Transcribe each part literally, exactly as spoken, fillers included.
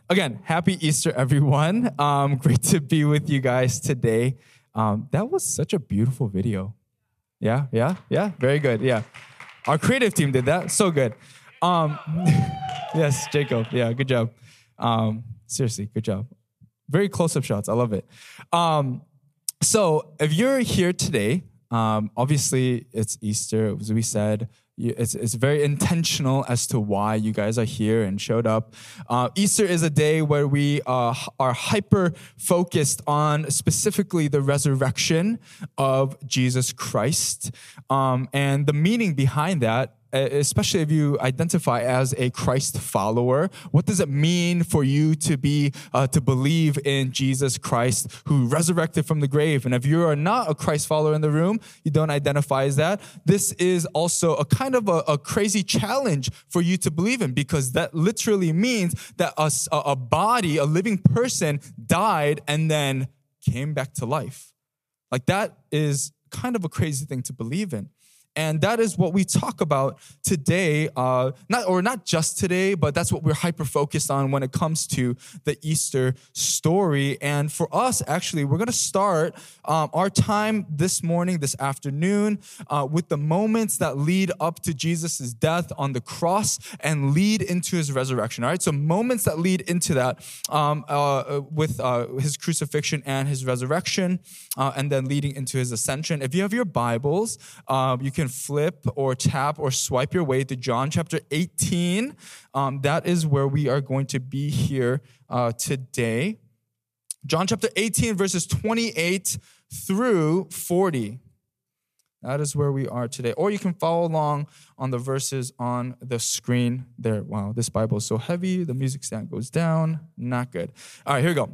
Again, happy Easter, everyone. Um, great to be with you guys today. Um, that was such a beautiful video. Yeah, yeah, yeah. Very good. Yeah. Our creative team did that. So good. Um, yes, Jacob. Yeah, good job. Um, seriously, good job. Very close-up shots. I love it. Um, so if you're here today, um, obviously it's Easter, as we said. It's, it's very intentional as to why you guys are here and showed up. Uh, Easter is a day where we uh, are hyper-focused on specifically the resurrection of Jesus Christ. Um, and the meaning behind that, especially if you identify as a Christ follower, what does it mean for you to be, uh, to believe in Jesus Christ who resurrected from the grave? And if you are not a Christ follower in the room, you don't identify as that, this is also a kind of a, a crazy challenge for you to believe in, because that literally means that a, a body, a living person died and then came back to life. Like that is kind of a crazy thing to believe in. And that is what we talk about today, uh, not or not just today, but that's what we're hyper-focused on when it comes to the Easter story. And for us, actually, we're going to start um, our time this morning, this afternoon, uh, with the moments that lead up to Jesus' death on the cross and lead into his resurrection. All right, so moments that lead into that um, uh, with uh, his crucifixion and his resurrection, uh, and then leading into his ascension. If you have your Bibles, uh, you can flip or tap or swipe your way to John chapter eighteen. Um, that is where we are going to be here uh, today. John chapter eighteen, verses twenty-eight through forty. That is where we are today. Or you can follow along on the verses on the screen there. Wow, this Bible is so heavy. The music stand goes down. Not good. All right, here we go.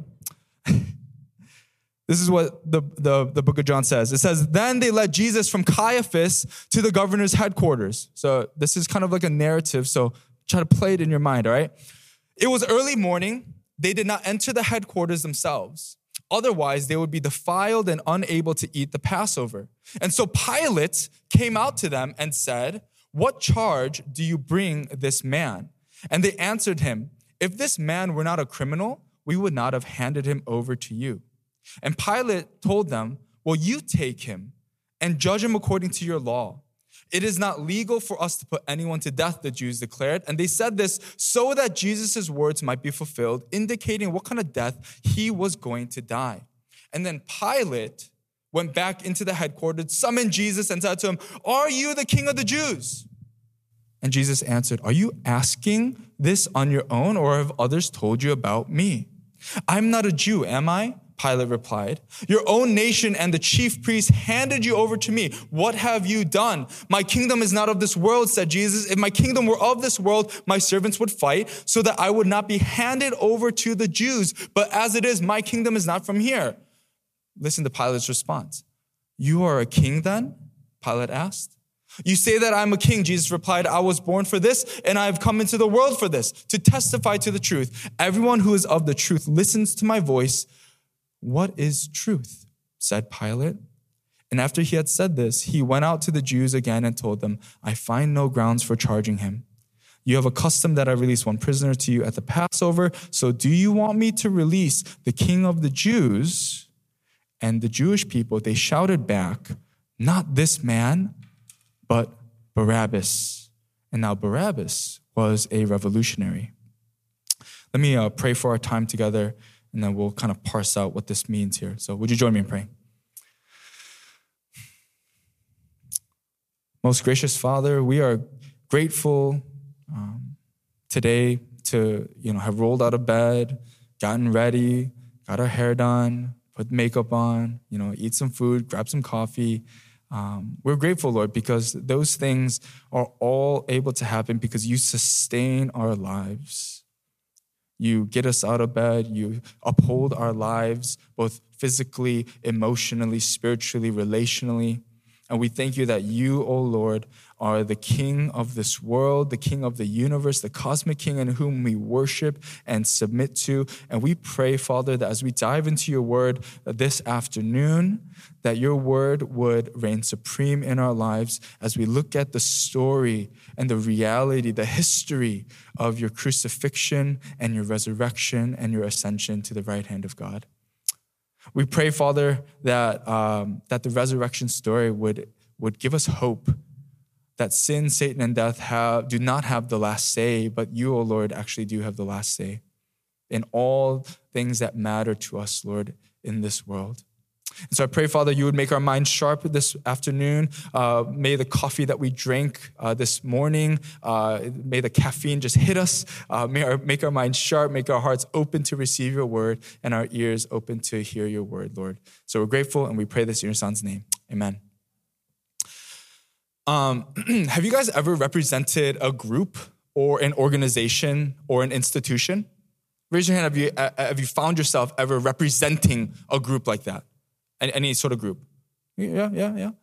This is what the, the, the book of John says. It says, then they led Jesus from Caiaphas to the governor's headquarters. So this is kind of like a narrative, so try to play it in your mind, all right? It was early morning. They did not enter the headquarters themselves. Otherwise, they would be defiled and unable to eat the Passover. And so Pilate came out to them and said, what charge do you bring this man? And they answered him, if this man were not a criminal, we would not have handed him over to you. And Pilate told them, well, you take him and judge him according to your law. It is not legal for us to put anyone to death, the Jews declared. And they said this so that Jesus' words might be fulfilled, indicating what kind of death he was going to die. And then Pilate went back into the headquarters, summoned Jesus and said to him, are you the king of the Jews? And Jesus answered, are you asking this on your own, or have others told you about me? I'm not a Jew, am I? Pilate replied, your own nation and the chief priests handed you over to me. What have you done? My kingdom is not of this world, said Jesus. If my kingdom were of this world, my servants would fight so that I would not be handed over to the Jews. But as it is, my kingdom is not from here. Listen to Pilate's response. You are a king then? Pilate asked. You say that I'm a king, Jesus replied. I was born for this, and I have come into the world for this, to testify to the truth. Everyone who is of the truth listens to my voice. What is truth? Said Pilate. And after he had said this, he went out to the Jews again and told them, I find no grounds for charging him. You have a custom that I release one prisoner to you at the Passover. So do you want me to release the king of the Jews? And the Jewish people, they shouted back, not this man, but Barabbas. And now Barabbas was a revolutionary. Let me uh, pray for our time together, and then we'll kind of parse out what this means here. So would you join me in praying? Most gracious Father, we are grateful um, today to you know have rolled out of bed, gotten ready, got our hair done, put makeup on, you know, eat some food, grab some coffee. Um, we're grateful, Lord, because those things are all able to happen because you sustain our lives. You get us out of bed. You uphold our lives, both physically, emotionally, spiritually, relationally. And we thank you that you, oh Lord, are the king of this world, the king of the universe, the cosmic king in whom we worship and submit to. And we pray, Father, that as we dive into your word this afternoon, that your word would reign supreme in our lives as we look at the story and the reality, the history of your crucifixion and your resurrection and your ascension to the right hand of God. We pray, Father, that um, that the resurrection story would, would give us hope that sin, Satan, and death have, do not have the last say, but you, O Lord, actually do have the last say in all things that matter to us, Lord, in this world. And so I pray, Father, you would make our minds sharp this afternoon. Uh, may the coffee that we drank uh, this morning, uh, may the caffeine just hit us. Uh, may our, make our minds sharp, make our hearts open to receive your word, and our ears open to hear your word, Lord. So we're grateful, and we pray this in your son's name. Amen. Um, have you guys ever represented a group or an organization or an institution? Raise your hand. Have you, uh, have you found yourself ever representing a group like that? Any sort of group? Yeah, yeah, yeah.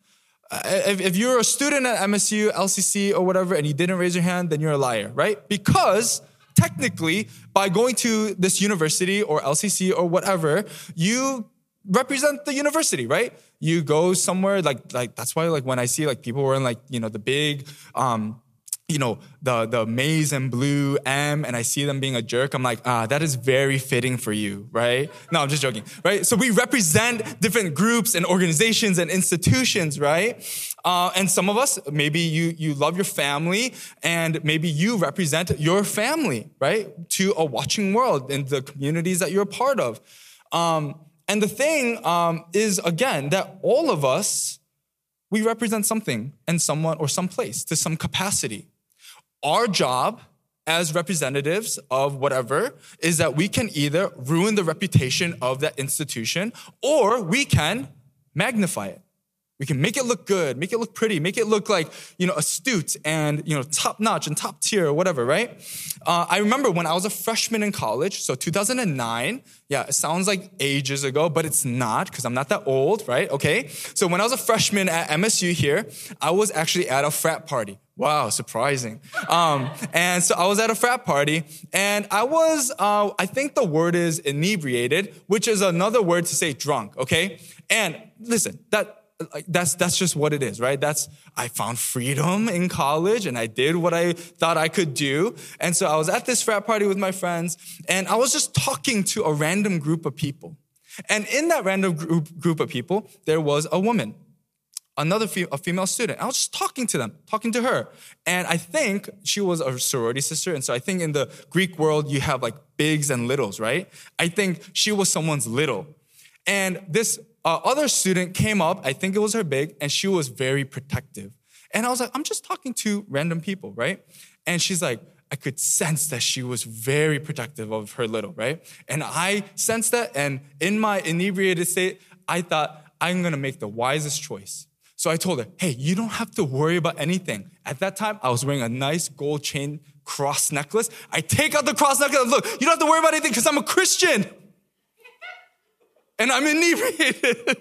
If, if you're a student at M S U, L C C, or whatever, and you didn't raise your hand, then you're a liar, right? Because technically, by going to this university or L C C or whatever, you represent the university, right? You go somewhere like like that's why like when I see like people wearing like you know the big um you know, the, the maize and blue M, and I see them being a jerk, I'm like, ah, that is very fitting for you, right? No, I'm just joking, right? So we represent different groups and organizations and institutions, right? Uh, and some of us, maybe you, you love your family, and maybe you represent your family, right? To a watching world and the communities that you're a part of. Um, and the thing um, is, again, that all of us, we represent something and someone or some place to some capacity. Our job as representatives of whatever is that we can either ruin the reputation of that institution or we can magnify it. We can make it look good, make it look pretty, make it look like, you know, astute and, you know, top notch and top tier or whatever, right? Uh, I remember when I was a freshman in college, so two thousand nine, yeah, it sounds like ages ago, but it's not because I'm not that old, right? Okay. So when I was a freshman at M S U here, I was actually at a frat party. Wow, surprising. Um, and so I was at a frat party and I was, uh, I think the word is inebriated, which is another word to say drunk, okay? And listen, that, Like that's that's just what it is, right? That's I found freedom in college and I did what I thought I could do. And so I was at this frat party with my friends and I was just talking to a random group of people. And in that random group group of people, there was a woman, another fe- a female student. I was just talking to them, talking to her. And I think she was a sorority sister. And so I think in the Greek world, you have like bigs and littles, right? I think she was someone's little. And this uh, other student came up, I think it was her big, and she was very protective. And I was like, I'm just talking to random people, right? And she's like, I could sense that she was very protective of her little, right? And I sensed that, and in my inebriated state, I thought, I'm gonna make the wisest choice. So I told her, hey, you don't have to worry about anything. At that time, I was wearing a nice gold chain cross necklace. I take out the cross necklace, look, you don't have to worry about anything because I'm a Christian. And I'm inebriated.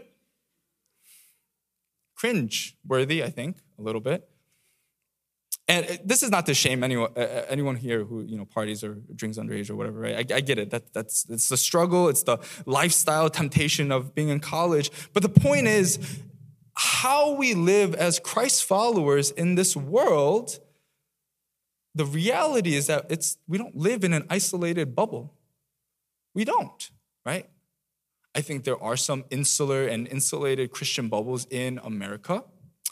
Cringe-worthy, I think, a little bit. And this is not to shame anyone, uh, anyone here who you know parties or drinks underage or whatever, right? I, I get it. That, that's it's the struggle. It's the lifestyle temptation of being in college. But the point is, how we live as Christ followers in this world, the reality is that it's we don't live in an isolated bubble. We don't, right? I think there are some insular and insulated Christian bubbles in America.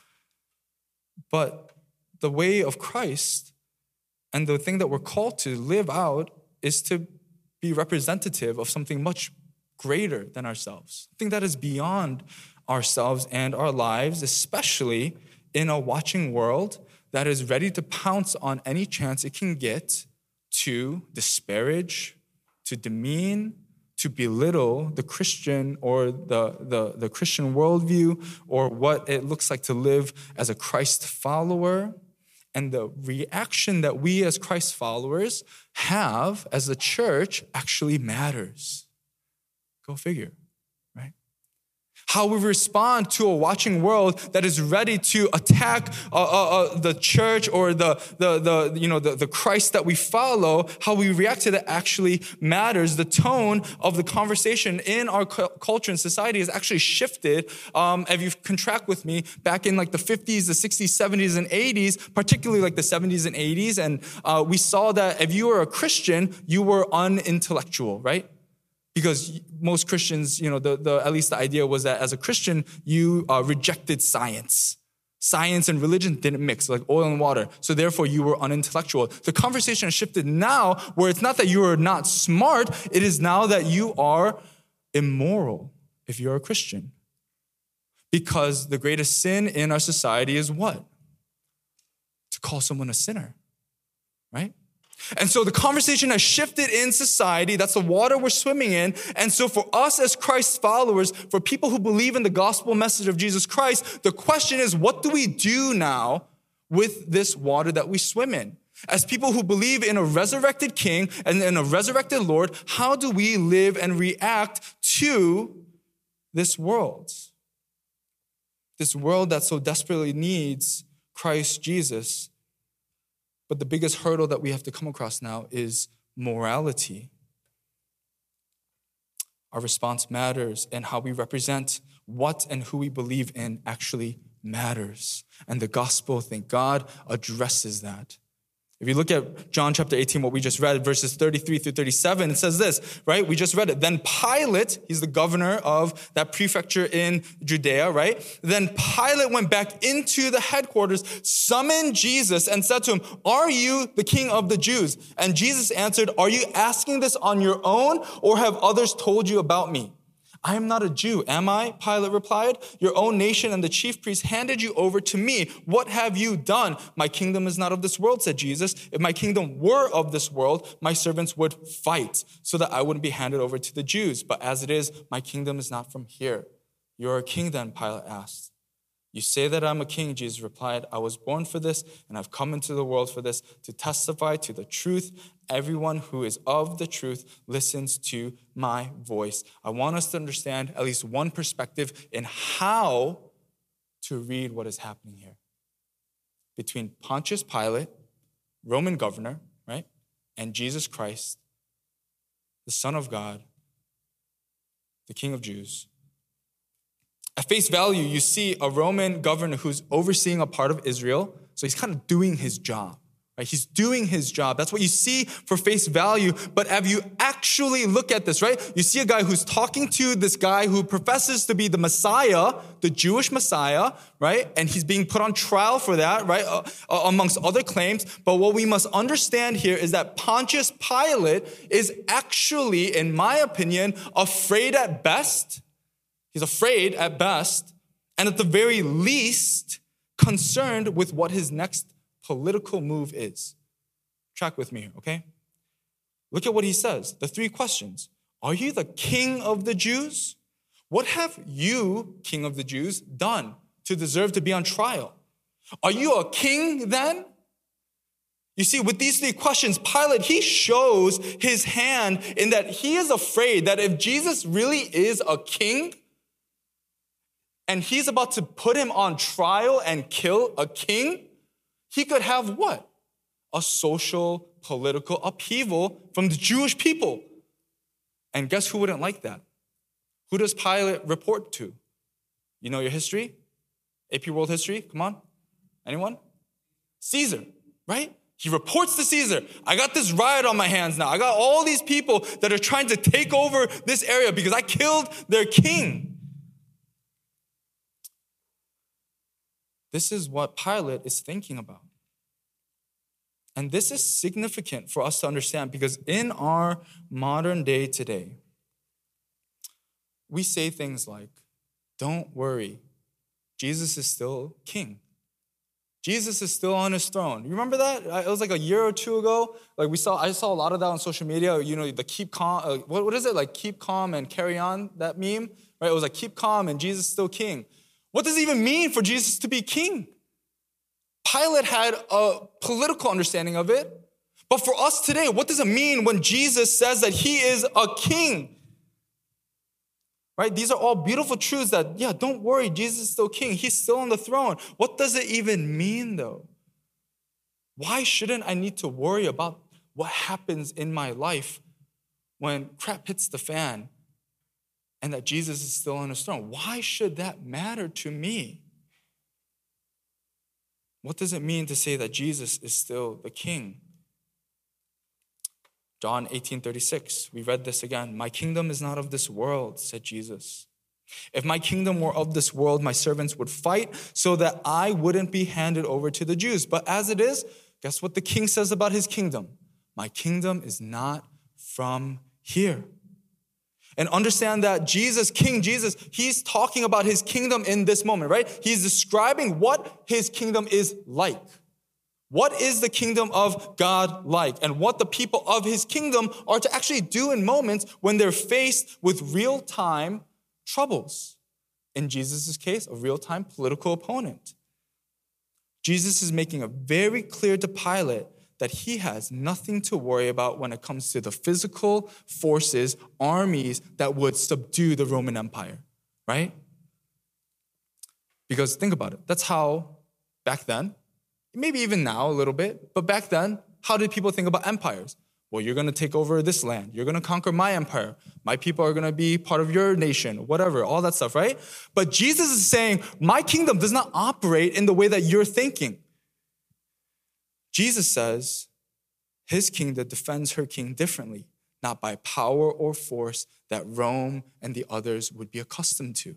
But the way of Christ and the thing that we're called to live out is to be representative of something much greater than ourselves. Something that is beyond ourselves and our lives, especially in a watching world that is ready to pounce on any chance it can get to disparage, to demean, to belittle the Christian or the, the, the Christian worldview or what it looks like to live as a Christ follower. And the reaction that we as Christ followers have as a church actually matters. Go figure, right? How we respond to a watching world that is ready to attack uh, uh, uh, the church or the, the, the, you know, the, the Christ that we follow, how we react to that actually matters. The tone of the conversation in our cu- culture and society has actually shifted. Um, if you contract with me, back in like the fifties, the sixties, seventies, and eighties, particularly like the seventies and eighties, and uh, we saw that if you were a Christian, you were unintellectual, right? Because most Christians, you know, the, the at least the idea was that as a Christian, you uh, rejected science. Science and religion didn't mix, like oil and water. So therefore, you were unintellectual. The conversation has shifted now where it's not that you are not smart. It is now that you are immoral if you're a Christian. Because the greatest sin in our society is what? To call someone a sinner, right? And so the conversation has shifted in society. That's the water we're swimming in. And so for us as Christ's followers, for people who believe in the gospel message of Jesus Christ, the question is, what do we do now with this water that we swim in? As people who believe in a resurrected King and in a resurrected Lord, how do we live and react to this world? This world that so desperately needs Christ Jesus. But the biggest hurdle that we have to come across now is morality. Our response matters, and how we represent what and who we believe in actually matters. And the gospel, thank God, addresses that. If you look at John chapter eighteen, what we just read, verses thirty-three through thirty-seven, it says this, right? We just read it. Then Pilate, he's the governor of that prefecture in Judea, right? Then Pilate went back into the headquarters, summoned Jesus, and said to him, "Are you the king of the Jews?" And Jesus answered, "Are you asking this on your own, or have others told you about me?" "I am not a Jew, am I?" Pilate replied. "Your own nation and the chief priests handed you over to me. What have you done?" "My kingdom is not of this world," said Jesus. "If my kingdom were of this world, my servants would fight so that I wouldn't be handed over to the Jews. But as it is, my kingdom is not from here." "You're a king then?" Pilate asked. "You say that I'm a king," Jesus replied. "I was born for this, and I've come into the world for this, to testify to the truth. Everyone who is of the truth listens to my voice." I want us to understand at least one perspective in how to read what is happening here. Between Pontius Pilate, Roman governor, right, and Jesus Christ, the Son of God, the King of Jews. At face value, you see a Roman governor who's overseeing a part of Israel. So he's kind of doing his job, right? He's doing his job. That's what you see for face value. But if you actually look at this, right? You see a guy who's talking to this guy who professes to be the Messiah, the Jewish Messiah, right? And he's being put on trial for that, right? Uh, uh, amongst other claims. But what we must understand here is that Pontius Pilate is actually, in my opinion, afraid at best. He's afraid at best, and at the very least, concerned with what his next political move is. Track with me here, okay? Look at what he says. The three questions. Are you the king of the Jews? What have you, king of the Jews, done to deserve to be on trial? Are you a king then? You see, with these three questions, Pilate, he shows his hand in that he is afraid that if Jesus really is a king, and he's about to put him on trial and kill a king, he could have what? A social, political upheaval from the Jewish people. And guess who wouldn't like that? Who does Pilate report to? You know your history? A P World History? Come on. Anyone? Caesar, right? He reports to Caesar. I got this riot on my hands now. I got all these people that are trying to take over this area because I killed their king. This is what Pilate is thinking about. And this is significant for us to understand because in our modern day today, we say things like, "Don't worry, Jesus is still king. Jesus is still on his throne." You remember that? It was like a year or two ago. Like we saw, I saw a lot of that on social media. You know, the keep calm, uh, what, what is it? Like keep calm and carry on, that meme, right? It was like keep calm and Jesus is still king. What does it even mean for Jesus to be king? Pilate had a political understanding of it. But for us today, what does it mean when Jesus says that he is a king? right? These are all beautiful truths that, yeah, don't worry, Jesus is still king. He's still on the throne. What does it even mean, though? Why shouldn't I need to worry about what happens in my life when crap hits the fan and that Jesus is still on his throne? Why should that matter to me? What does it mean to say that Jesus is still the king? John eighteen thirty-six, we read this again. My kingdom is not of this world, said Jesus. If my kingdom were of this world, my servants would fight so that I wouldn't be handed over to the Jews. But as it is, guess what the king says about his kingdom? My kingdom is not from here. And understand that Jesus, King Jesus, he's talking about his kingdom in this moment, right? He's describing what his kingdom is like. What is the kingdom of God like? And what the people of his kingdom are to actually do in moments when they're faced with real-time troubles. In Jesus' case, a real-time political opponent. Jesus is making it very clear to Pilate that he has nothing to worry about when it comes to the physical forces, armies that would subdue the Roman Empire, right? Because think about it. That's how back then, maybe even now a little bit, but back then, how did people think about empires? Well, you're going to take over this land. You're going to conquer my empire. My people are going to be part of your nation, whatever, all that stuff, right? But Jesus is saying, my kingdom does not operate in the way that you're thinking. Jesus says his kingdom defends her king differently, not by power or force that Rome and the others would be accustomed to.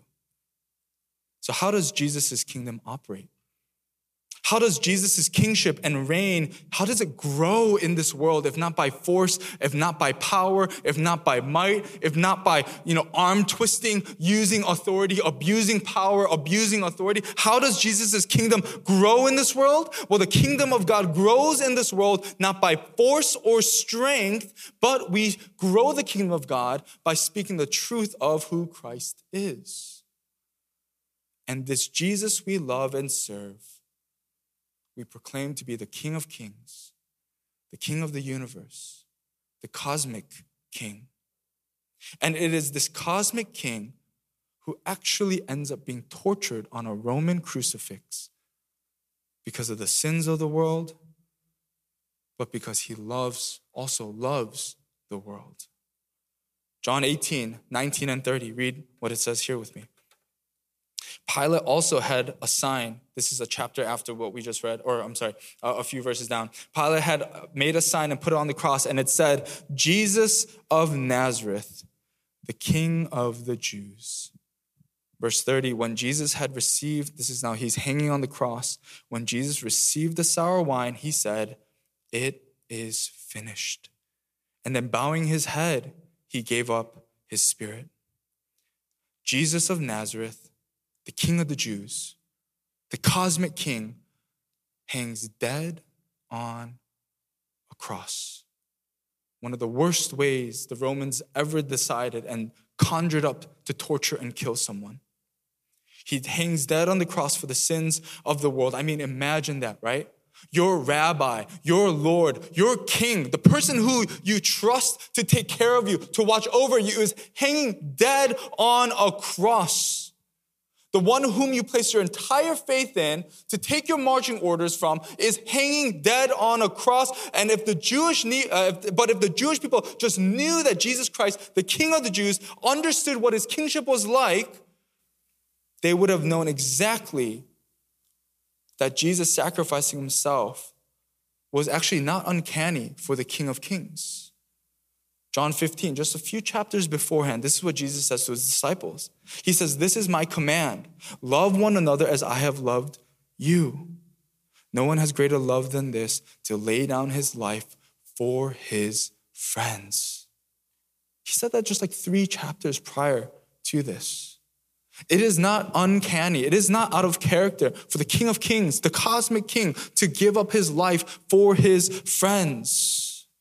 So how does Jesus' kingdom operate? How does Jesus' kingship and reign, how does it grow in this world if not by force, if not by power, if not by might, if not by, you know, arm twisting, using authority, abusing power, abusing authority? How does Jesus' kingdom grow in this world? Well, the kingdom of God grows in this world not by force or strength, but we grow the kingdom of God by speaking the truth of who Christ is. And this Jesus we love and serve, we proclaim to be the King of Kings, the King of the universe, the cosmic King. And it is this cosmic King who actually ends up being tortured on a Roman crucifix because of the sins of the world, but because he loves, also loves the world. John eighteen, nineteen and thirty, read what it says here with me. Pilate also had a sign. This is a chapter after what we just read, or I'm sorry, a few verses down. Pilate had made a sign and put it on the cross, and it said, Jesus of Nazareth, the King of the Jews. Verse thirty, when Jesus had received, this is now, he's hanging on the cross. When Jesus received the sour wine, he said, it is finished. And then bowing his head, he gave up his spirit. Jesus of Nazareth, the King of the Jews, the cosmic King, hangs dead on a cross. One of the worst ways the Romans ever decided and conjured up to torture and kill someone. He hangs dead on the cross for the sins of the world. I mean, imagine that, right? Your rabbi, your Lord, your king, the person who you trust to take care of you, to watch over you, is hanging dead on a cross. The one whom you place your entire faith in to take your marching orders from is hanging dead on a cross. And if the Jewish, uh, but if the Jewish people just knew that Jesus Christ, the King of the Jews, understood what his kingship was like, they would have known exactly that Jesus sacrificing himself was actually not uncanny for the King of Kings. John fifteen, just a few chapters beforehand, this is what Jesus says to his disciples. He says, this is my command. Love one another as I have loved you. No one has greater love than this, to lay down his life for his friends. He said that just like three chapters prior to this. It is not uncanny. It is not out of character for the King of Kings, the cosmic King, to give up his life for his friends.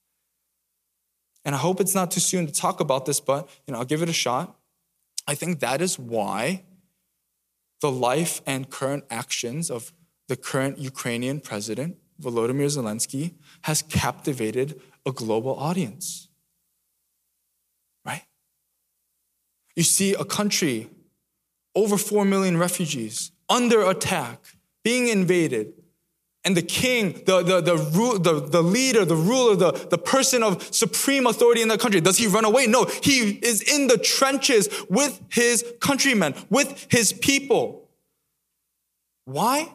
And I hope it's not too soon to talk about this, but you know, I'll give it a shot. I think that is why the life and current actions of the current Ukrainian president, Volodymyr Zelensky, has captivated a global audience. Right? You see a country, over four million refugees, under attack, being invaded. And the king, the, the, the, the, the leader, the ruler, the, the person of supreme authority in that country, does he run away? No, he is in the trenches with his countrymen, with his people. Why?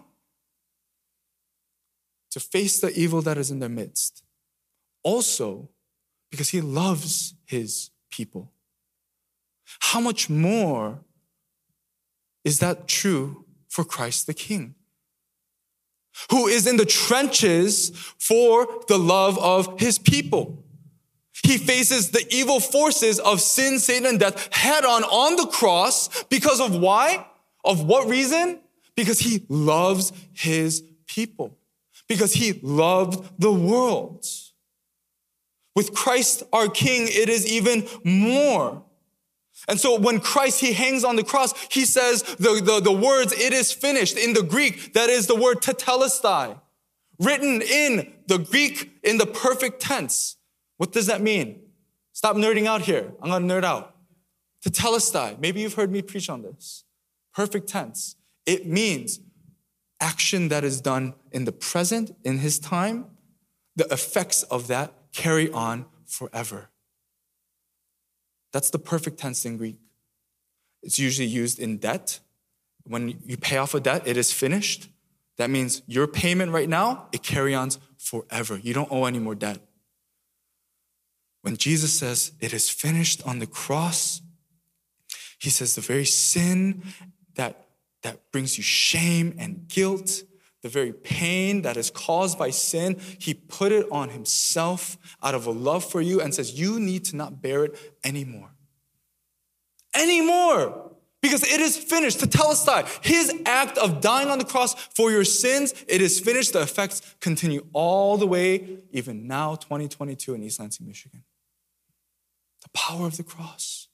To face the evil that is in their midst. Also, because he loves his people. How much more is that true for Christ the King, who is in the trenches for the love of his people? He faces the evil forces of sin, Satan, and death head on on the cross because of why? Of what reason? Because he loves his people. Because he loved the world. With Christ our King, it is even more. And so when Christ, he hangs on the cross, he says the, the, the words, "it is finished." In the Greek, that is the word tetelestai, written in the Greek in the perfect tense. What does that mean? Stop nerding out here. I'm going to nerd out. Tetelestai. Maybe you've heard me preach on this. Perfect tense. It means action that is done in the present, in his time. The effects of that carry on forever. That's the perfect tense in Greek. It's usually used in debt. When you pay off a debt, it is finished. That means your payment right now, it carries on forever. You don't owe any more debt. When Jesus says it is finished on the cross, he says the very sin that, that brings you shame and guilt, the very pain that is caused by sin, he put it on himself out of a love for you and says, you need to not bear it anymore. Anymore. Because it is finished. Tetelestai, his act of dying on the cross for your sins, it is finished. The effects continue all the way, even now, twenty twenty-two in East Lansing, Michigan. The power of the cross.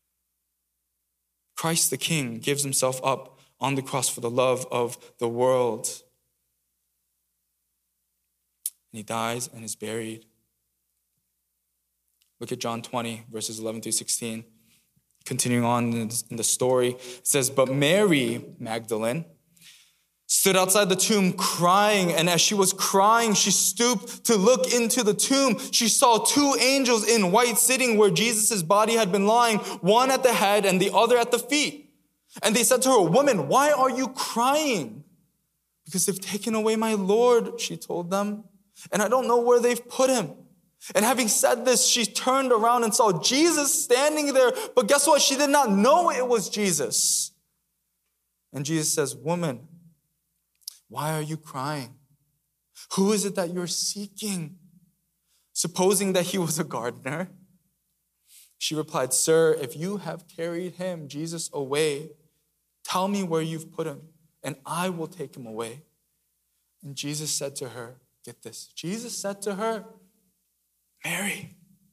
Christ the King gives himself up on the cross for the love of the world. And he dies and is buried. Look at John twenty, verses eleven through sixteen. Continuing on in the story, it says, "But Mary Magdalene stood outside the tomb crying, and as she was crying, she stooped to look into the tomb. She saw two angels in white sitting where Jesus' body had been lying, one at the head and the other at the feet. And they said to her, 'Woman, why are you crying?' 'Because they've taken away my Lord,' she told them, 'and I don't know where they've put him.' And having said this, she turned around and saw Jesus standing there. But guess what? She did not know it was Jesus. And Jesus says, 'Woman, why are you crying? Who is it that you're seeking?' Supposing that he was a gardener, she replied, 'Sir, if you have carried him, Jesus, away, tell me where you've put him, and I will take him away.' And Jesus said to her," get this, Jesus said to her, "Mary."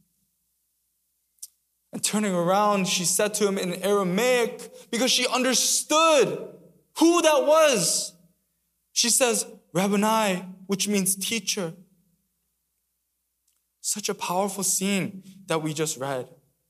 And turning around, she said to him in Aramaic, because she understood who that was. She says, "Rabboni," which means teacher. Such a powerful scene that we just read.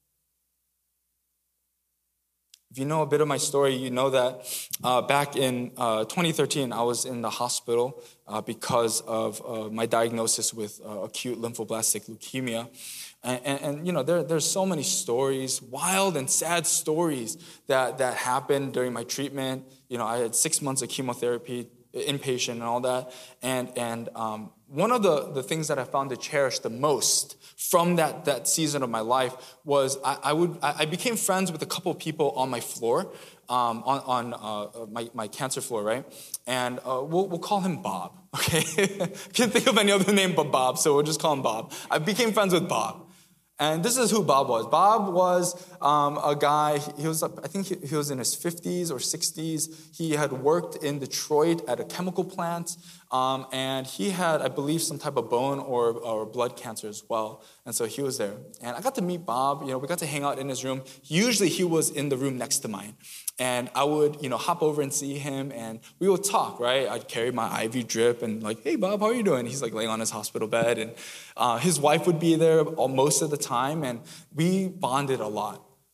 If you know a bit of my story, you know that uh, back in uh, twenty thirteen, I was in the hospital uh, because of uh, my diagnosis with uh, acute lymphoblastic leukemia. And, and, and you know, there, there's so many stories, wild and sad stories that, that happened during my treatment. You know, I had six months of chemotherapy, inpatient and all that. And, and um, one of the, the things that I found to cherish the most from that, that season of my life was I, I would I became friends with a couple of people on my floor, um, on, on uh, my, my cancer floor, right? And uh, we'll, we'll call him Bob, okay? Can't think of any other name but Bob, so we'll just call him Bob. I became friends with Bob. And this is who Bob was. Bob was um, a guy, he was, I think he, he was in his fifties or sixties. He had worked in Detroit at a chemical plant, um, and he had, I believe, some type of bone or, or blood cancer as well. And so he was there. And I got to meet Bob. You know, we got to hang out in his room. Usually he was in the room next to mine. And I would, you know, hop over and see him, and we would talk, right? I'd carry my I V drip and like, "Hey, Bob, how are you doing?" He's like laying on his hospital bed, and uh, his wife would be there most of the time, and we bonded a lot.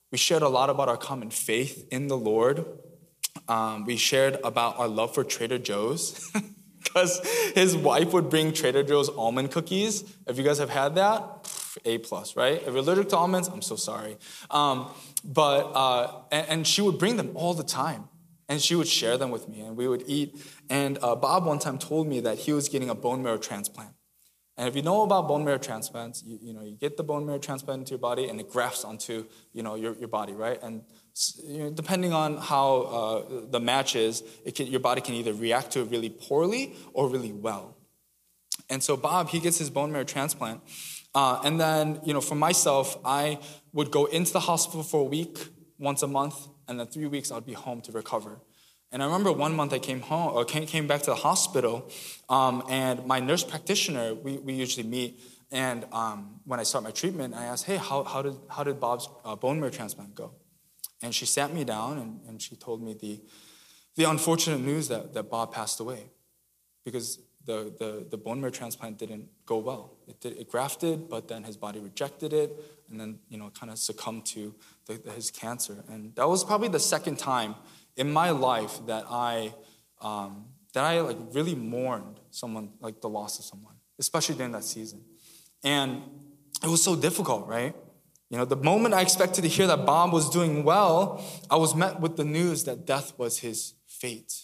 We shared a lot about our common faith in the Lord. Um, we shared about our love for Trader Joe's because his wife would bring Trader Joe's almond cookies. If you guys have had that, A plus, right? If you're allergic to almonds, I'm so sorry. Um, but, uh, and, and she would bring them all the time. And she would share them with me, and we would eat. And uh, Bob one time told me that he was getting a bone marrow transplant. And if you know about bone marrow transplants, you, you know, you get the bone marrow transplant into your body, and it grafts onto, you know, your, your body, right? And you know, depending on how uh, the match is, it can, your body can either react to it really poorly or really well. And so Bob, he gets his bone marrow transplant. Uh, and then, you know, for myself, I would go into the hospital for a week, once a month, and then three weeks I'd be home to recover. And I remember one month I came home, or came, came back to the hospital, um, and my nurse practitioner, we, we usually meet, and um, when I start my treatment, I asked, hey, how, how did how did Bob's uh, bone marrow transplant go? And she sat me down, and, and she told me the the unfortunate news that, that Bob passed away, because the, the, the bone marrow transplant didn't go well. It, did, it grafted, but then his body rejected it, and then, you know, kind of succumbed to the, the, his cancer. And that was probably the second time in my life that I, um, that I like really mourned someone, like the loss of someone, especially during that season. And it was so difficult, right? You know, the moment I expected to hear that Bob was doing well, I was met with the news that death was his fate.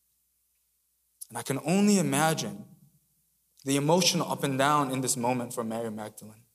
And I can only imagine the emotional up and down in this moment for Mary Magdalene.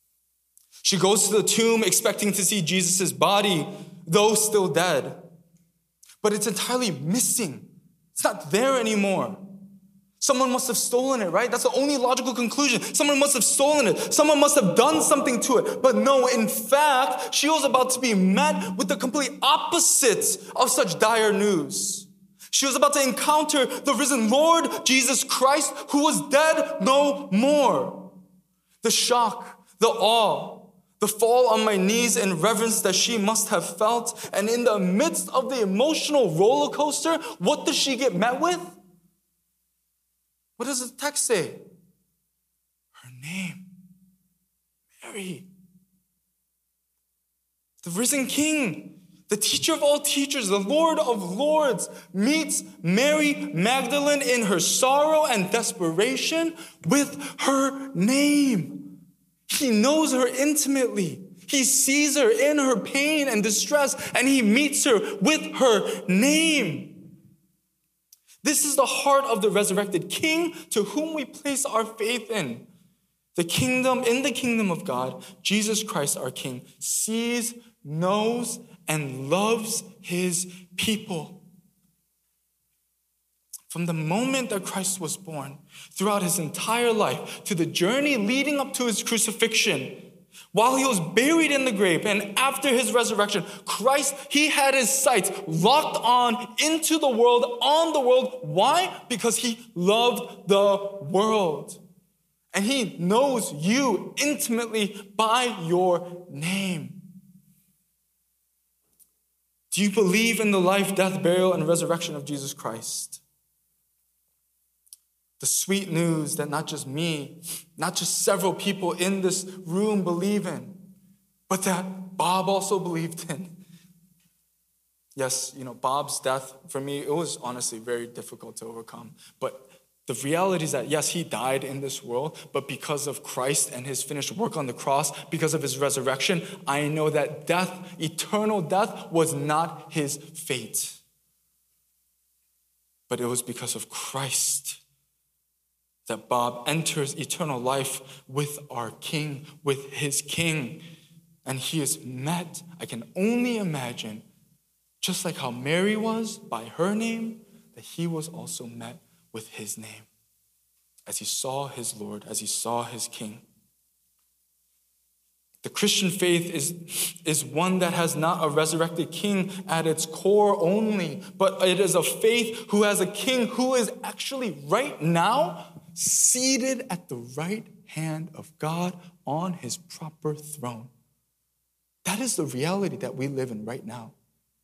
She goes to the tomb expecting to see Jesus' body, though still dead. But it's entirely missing. It's not there anymore. Someone must have stolen it, right? That's the only logical conclusion. Someone must have stolen it. Someone must have done something to it. But no, in fact, she was about to be met with the complete opposite of such dire news. She was about to encounter the risen Lord Jesus Christ, who was dead no more. The shock, the awe, the fall on my knees in reverence that she must have felt. And in the midst of the emotional roller coaster, what does she get met with? What does the text say? Her name, Mary. The risen King, the teacher of all teachers, the Lord of lords, meets Mary Magdalene in her sorrow and desperation with her name. He knows her intimately. He sees her in her pain and distress, and he meets her with her name. This is the heart of the resurrected King to whom we place our faith in. The kingdom, in the kingdom of God, Jesus Christ our King sees, knows, and loves his people. From the moment that Christ was born, throughout his entire life, to the journey leading up to his crucifixion, while he was buried in the grave, and after his resurrection, Christ, he had his sights locked on into the world, on the world. Why? Because he loved the world. And he knows you intimately by your name. Do you believe in the life, death, burial, and resurrection of Jesus Christ? The sweet news that not just me, not just several people in this room believe in, but that Bob also believed in. Yes, you know, Bob's death, for me, it was honestly very difficult to overcome. But the reality is that, yes, he died in this world, but because of Christ and his finished work on the cross, because of his resurrection, I know that death, eternal death, was not his fate. But it was because of Christ that Bob enters eternal life with our King, with his King. And he is met, I can only imagine, just like how Mary was by her name, that he was also met with his name, as he saw his Lord, as he saw his King. The Christian faith is, is one that has not a resurrected King at its core only, but it is a faith who has a King who is actually right now seated at the right hand of God on his proper throne. That is the reality that we live in right now.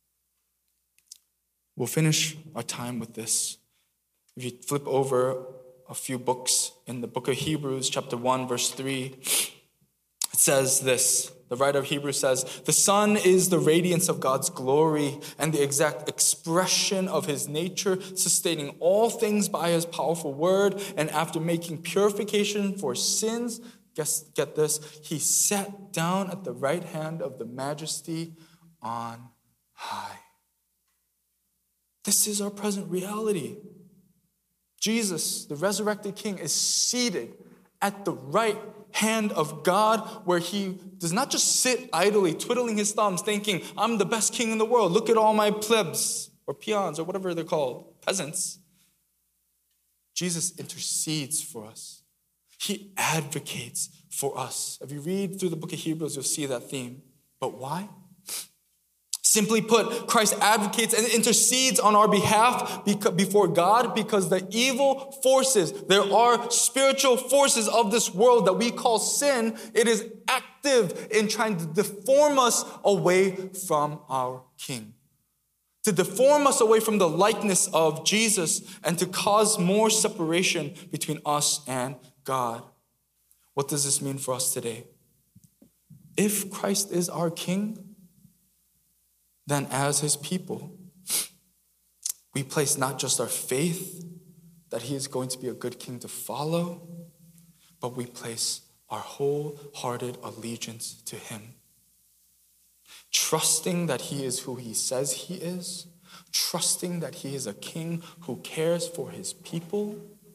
We'll finish our time with this. If you flip over a few books in the book of Hebrews, chapter one, verse three, It says this, the writer of Hebrews says, the Son is the radiance of God's glory and the exact expression of his nature, sustaining all things by his powerful word. And after making purification for sins, guess, get this, he sat down at the right hand of the majesty on high. This is our present reality. Jesus, the resurrected King, is seated at the right hand of God, where he does not just sit idly, twiddling his thumbs, thinking, I'm the best king in the world. Look at all my plebs or peons or whatever they're called, peasants. Jesus intercedes for us. He advocates for us. If you read through the book of Hebrews, you'll see that theme. But why? Simply put, Christ advocates and intercedes on our behalf before God because the evil forces, there are spiritual forces of this world that we call sin. It is active in trying to deform us away from our King, to deform us away from the likeness of Jesus and to cause more separation between us and God. What does this mean for us today? If Christ is our King, then as his people, we place not just our faith that he is going to be a good king to follow, but we place our wholehearted allegiance to him. Trusting that he is who he says he is, trusting that he is a king who cares for his people,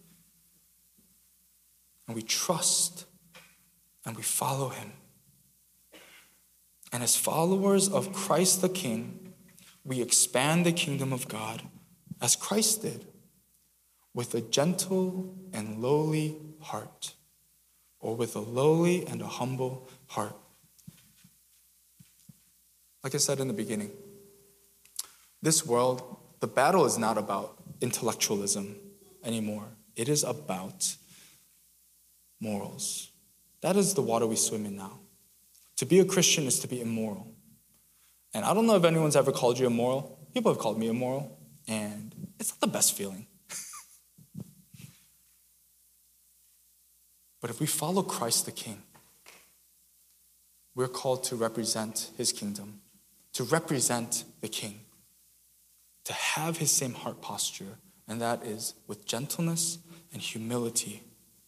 and we trust and we follow him. And as followers of Christ the King, we expand the kingdom of God as Christ did, with a gentle and lowly heart, or with a lowly and a humble heart. Like I said in the beginning, this world, the battle is not about intellectualism anymore. It is about morals. That is the water we swim in now. To be a Christian is to be immoral. And I don't know if anyone's ever called you immoral. People have called me immoral, and it's not the best feeling. But if we follow Christ the King, we're called to represent his kingdom, to represent the King, to have his same heart posture, and that is with gentleness and humility.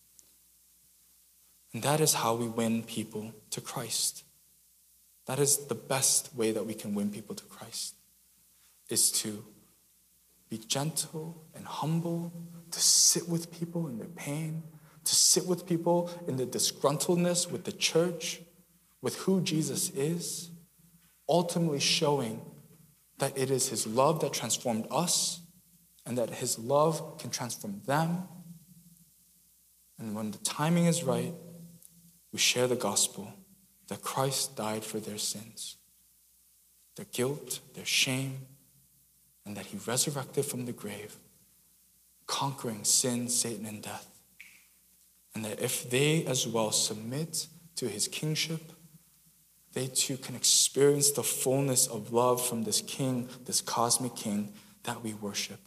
And that is how we win people to Christ. That is the best way that we can win people to Christ, is to be gentle and humble, to sit with people in their pain, to sit with people in the disgruntledness with the church, with who Jesus is, ultimately showing that it is his love that transformed us and that his love can transform them. And when the timing is right, we share the gospel that Christ died for their sins, their guilt, their shame, and that he resurrected from the grave, conquering sin, Satan, and death. And that if they as well submit to his kingship, they too can experience the fullness of love from this king, this cosmic king that we worship.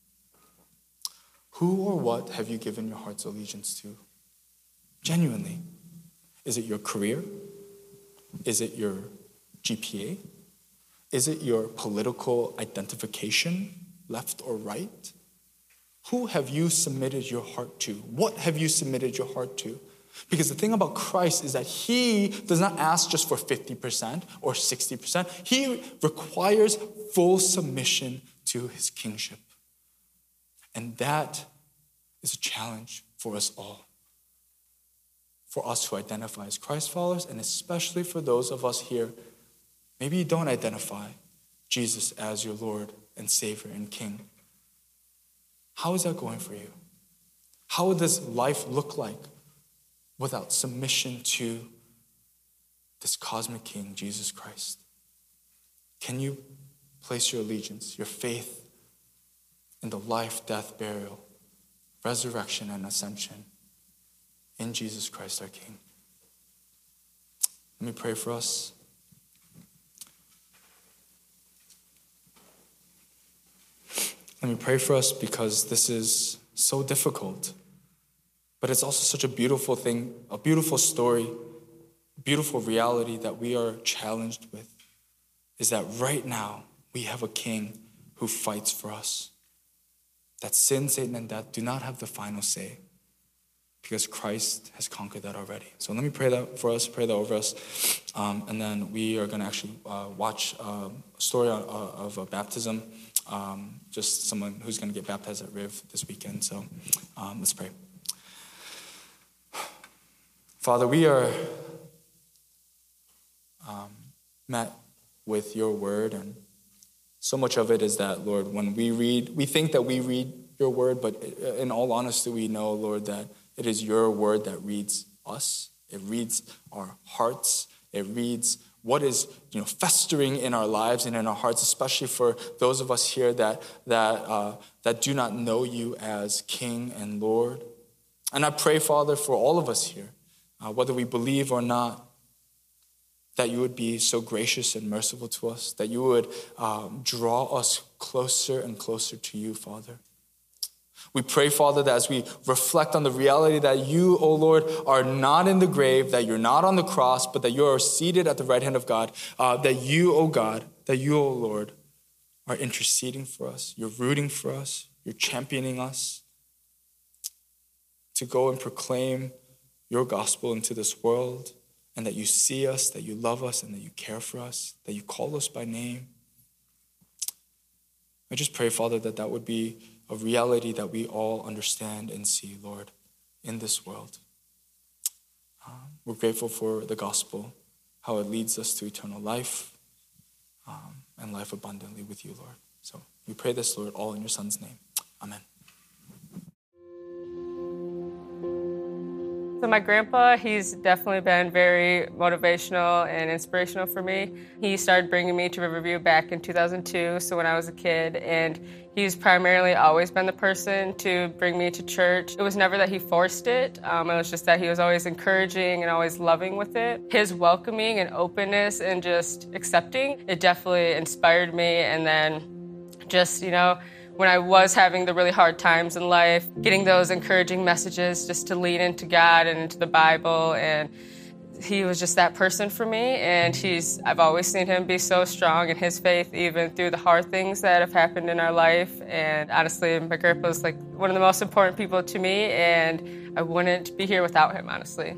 Who or what have you given your heart's allegiance to? Genuinely. Is it your career? Is it your G P A? Is it your political identification, left or right? Who have you submitted your heart to? What have you submitted your heart to? Because the thing about Christ is that he does not ask just for fifty percent or sixty percent. He requires full submission to his kingship. And that is a challenge for us all. For us who identify as Christ followers, and especially for those of us here, maybe you don't identify Jesus as your Lord and Savior and King. How is that going for you? How does life look like without submission to this cosmic King, Jesus Christ? Can you place your allegiance, your faith in the life, death, burial, resurrection, and ascension in Jesus Christ our King? Let me pray for us. Let me pray for us because this is so difficult, but it's also such a beautiful thing, a beautiful story beautiful reality that we are challenged with is that right now we have a king who fights for us. That sin, Satan, and death do not have the final say because Christ has conquered that already. So let me pray that for us, pray that over us, um, and then we are going to actually uh, watch uh, a story of, of a baptism, um, just someone who's going to get baptized at Riv this weekend. So um, let's pray. Father, we are um, met with your word, and so much of it is that, Lord, when we read, we think that we read your word, but in all honesty, we know, Lord, that it is your word that reads us. It reads our hearts. It reads what is, you know, festering in our lives and in our hearts, especially for those of us here that that uh, that do not know you as King and Lord. And I pray, Father, for all of us here, uh, whether we believe or not, that you would be so gracious and merciful to us, that you would um, draw us closer and closer to you, Father. We pray, Father, that as we reflect on the reality that you, O Lord, are not in the grave, that you're not on the cross, but that you are seated at the right hand of God, uh, that you, O God, that you, O Lord, are interceding for us. You're rooting for us. You're championing us to go and proclaim your gospel into this world, and that you see us, that you love us, and that you care for us, that you call us by name. I just pray, Father, that that would be a reality that we all understand and see, Lord, in this world. Um, we're grateful for the gospel, how it leads us to eternal life um, and life abundantly with you, Lord. So we pray this, Lord, all in your Son's name. Amen. So my grandpa, he's definitely been very motivational and inspirational for me. He started bringing me to Riverview back in two thousand two, so when I was a kid, and he's primarily always been the person to bring me to church. It was never that he forced it. Um, it was just that he was always encouraging and always loving with it. His welcoming and openness and just accepting, it definitely inspired me. And then just, you know, when I was having the really hard times in life, getting those encouraging messages just to lean into God and into the Bible. And he was just that person for me. And he's, I've always seen him be so strong in his faith, even through the hard things that have happened in our life. And honestly, my grandpa is like one of the most important people to me, and I wouldn't be here without him, honestly.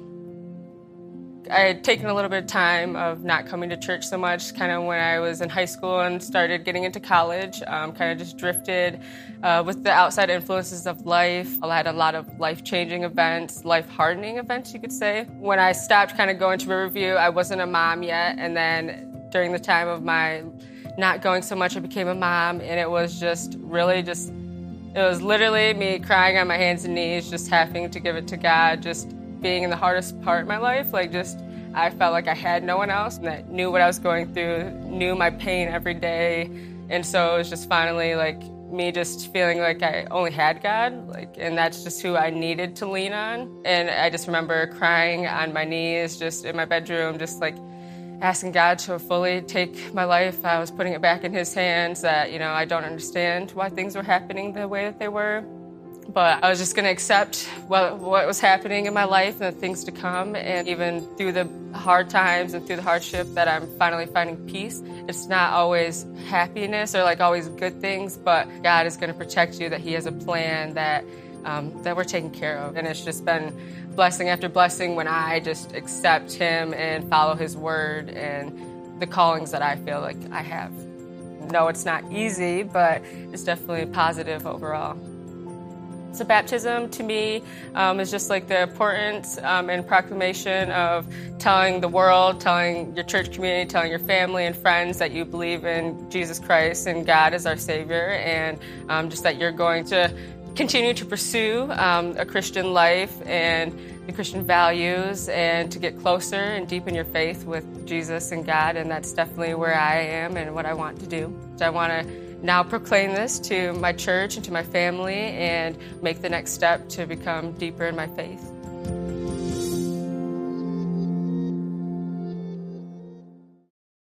I had taken a little bit of time of not coming to church so much, kind of when I was in high school and started getting into college, um, kind of just drifted uh, with the outside influences of life. I had a lot of life-changing events, life-hardening events, you could say. When I stopped kind of going to Riverview, I wasn't a mom yet, and then during the time of my not going so much, I became a mom, and it was just really just, it was literally me crying on my hands and knees, just having to give it to God, just being in the hardest part of my life. Like just, I felt like I had no one else that knew what I was going through, knew my pain every day. And so it was just finally like me just feeling like I only had God, like, and that's just who I needed to lean on. And I just remember crying on my knees, just in my bedroom, just like asking God to fully take my life. I was putting it back in his hands, that, you know, I don't understand why things were happening the way that they were. But I was just going to accept what, what was happening in my life and the things to come. And even through the hard times and through the hardship, that I'm finally finding peace. It's not always happiness or like always good things, but God is going to protect you, that he has a plan that um, that we're taking care of. And it's just been blessing after blessing when I just accept him and follow his word and the callings that I feel like I have. No, it's not easy, but it's definitely positive overall. So baptism to me um, is just like the importance um, and proclamation of telling the world, telling your church community, telling your family and friends that you believe in Jesus Christ and God as our Savior, and um, just that you're going to continue to pursue um, a Christian life and the Christian values, and to get closer and deepen your faith with Jesus and God. And that's definitely where I am and what I want to do. So I want to now proclaim this to my church and to my family and make the next step to become deeper in my faith.